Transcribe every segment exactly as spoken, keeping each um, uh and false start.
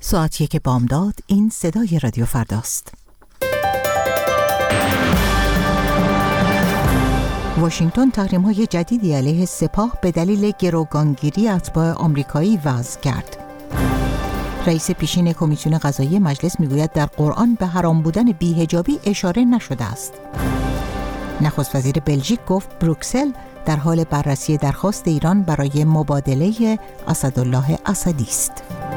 ساعت یک بامداد. این صدای رادیو فرداست. واشنگتن تحریم‌های جدیدی علیه سپاه به دلیل گروگانگیری اتباع آمریکایی وضع کرد. رئیس پیشین کمیسیون قضایی مجلس میگوید در قرآن به حرام بودن بی‌حجابی اشاره نشده است. نخست وزیر بلژیک گفت بروکسل در حال بررسی درخواست ایران برای مبادله اسدالله اسدی است.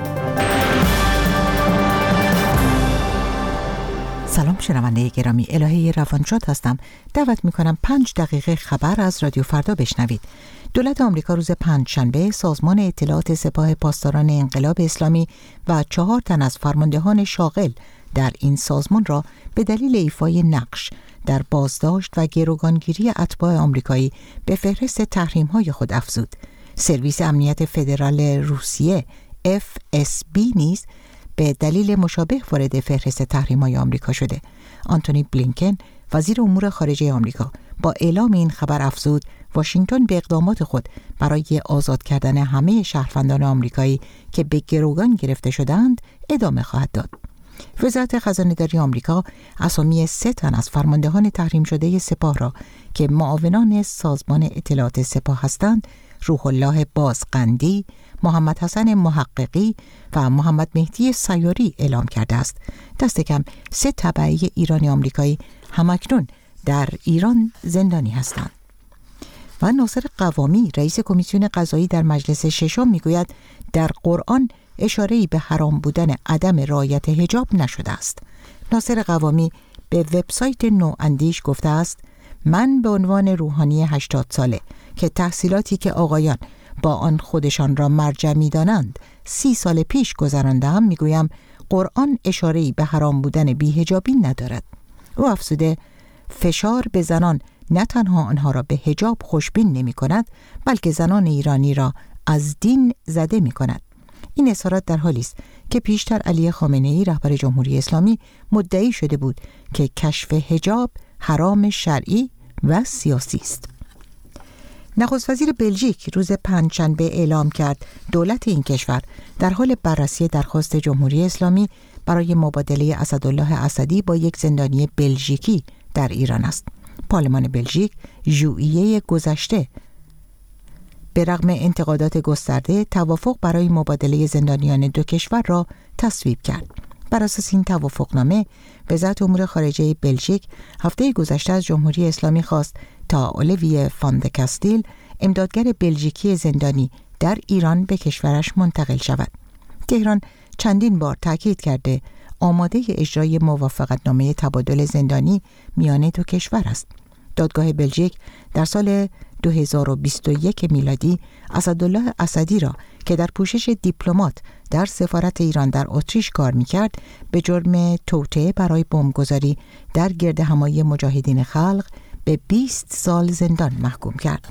سلام شنونده گرامی، الهه روانشاد هستم. دعوت میکنم پنج دقیقه خبر از رادیو فردا بشنوید. دولت آمریکا روز پنجشنبه سازمان اطلاعات سپاه پاسداران انقلاب اسلامی و چهار تن از فرماندهان شاغل در این سازمان را به دلیل ایفای نقش در بازداشت و گروگانگیری اتباع آمریکایی به فهرست تحریم‌های خود افزود. سرویس امنیت فدرال روسیه اف اس بی نیز به دلیل مشابه وارد فهرست تحریم‌های آمریکا شده. آنتونی بلینکن وزیر امور خارجه آمریکا با اعلام این خبر افزود واشنگتن به اقدامات خود برای آزاد کردن همه شهروندان آمریکایی که به گروگان گرفته شدند ادامه خواهد داد. وزارت خزانه‌داری آمریکا اسامی سه تن از فرماندهان تحریم شده سپاه را که معاونان سازمان اطلاعات سپاه هستند، روح الله بازقندی، محمد حسن محققی و محمد مهدی سیاری اعلام کرده است. دست کم سه تبعی ایرانی آمریکایی همکنون در ایران زندانی هستند. و ناصر قوامی رئیس کمیسیون قضایی در مجلس ششم میگوید در قرآن اشاره‌ای به حرام بودن عدم رعایت حجاب نشده است. ناصر قوامی به وبسایت نواندیش گفته است من به عنوان روحانی هشتاد ساله که تحصیلاتی که آقایان با آن خودشان را مرجع می‌دانند سی سال پیش گذرانده‌ام میگویم قرآن اشاره‌ای به حرام بودن بی‌حجابی ندارد. او افزوده فشار به زنان نه تنها آنها را به حجاب خوشبین نمی‌کند بلکه زنان ایرانی را از دین زده می‌کند. این اظهارات در حالی است که پیشتر علی خامنه‌ای رهبر جمهوری اسلامی مدعی شده بود که کشف حجاب حرام شرعی و سیاسی است. نخست وزیر بلژیک روز پنجشنبه اعلام کرد دولت این کشور در حال بررسی درخواست جمهوری اسلامی برای مبادله اسدالله اسدی با یک زندانی بلژیکی در ایران است. پارلمان بلژیک ژوئیه گذشته به رغم انتقادات گسترده توافق برای مبادله زندانیان دو کشور را تصویب کرد. بر اساس این توافقنامه وزارت امور خارجه بلژیک هفته گذشته از جمهوری اسلامی خواست تا اولیویه فان د کاستیل امدادگر بلژیکی زندانی در ایران به کشورش منتقل شود. تهران چندین بار تاکید کرده آماده اجرای موافقتنامه تبادل زندانی میان دو کشور است. دادگاه بلژیک در سال دو هزار و بیست و یک میلادی اسدالله اسدی را که در پوشش دیپلمات در سفارت ایران در اتریش کار می‌کرد به جرم توطئه برای بمبگذاری در گردهمایی مجاهدین خلق به بیست سال زندان محکوم کرد.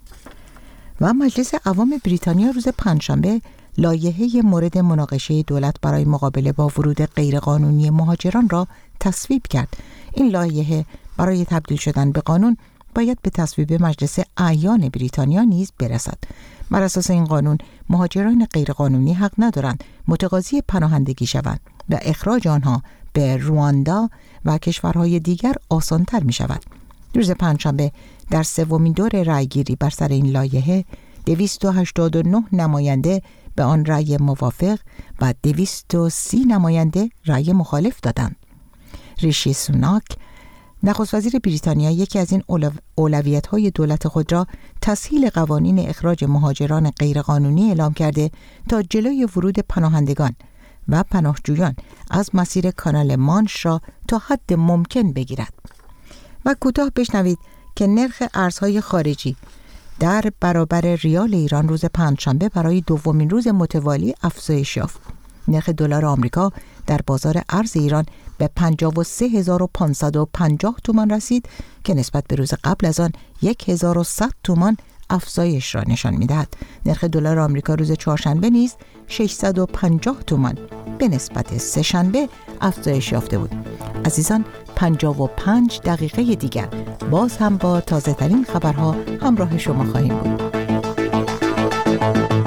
و مجلس عوام بریتانیا روز پنجشنبه لایحه مورد مناقشه دولت برای مقابله با ورود غیرقانونی مهاجران را تصویب کرد. این لایحه برای تبدیل شدن به قانون باید به تصویب مجلس اعیان بریتانیا نیز برسد. بر اساس این قانون مهاجران غیرقانونی حق ندارند متقاضی پناهندگی شوند و اخراج آنها به رواندا و کشورهای دیگر آسان‌تر می شود. روز پنجشنبه در سومین دور رأیگیری بر سر این لایحه دویست و هشتاد و نه نماینده به آن رأی موافق و دویست و سی نماینده رأی مخالف دادند. ریشی سوناک نخست وزیر بریتانیا یکی از این اولویت‌های دولت خود را تسهیل قوانین اخراج مهاجران غیرقانونی اعلام کرده تا جلوی ورود پناهندگان و پناهجویان از مسیر کانال مانش را تا حد ممکن بگیرد. و کوتاه بشنوید که نرخ ارزهای خارجی در برابر ریال ایران روز پنجشنبه برای دومین روز متوالی افزایش یافت. نرخ دلار آمریکا در بازار ارز ایران به پنجاه و سه هزار و پانصد و پنجاه تومان رسید که نسبت به روز قبل از آن هزار و صد تومان افزایش را نشان می‌دهد. نرخ دلار آمریکا روز چهارشنبه نیز ششصد و پنجاه تومان به نسبت سه شنبه افزایش یافته بود. عزیزان، پنجاه و پنج دقیقه دیگر باز هم با تازه ترین خبرها همراه شما خواهیم بود.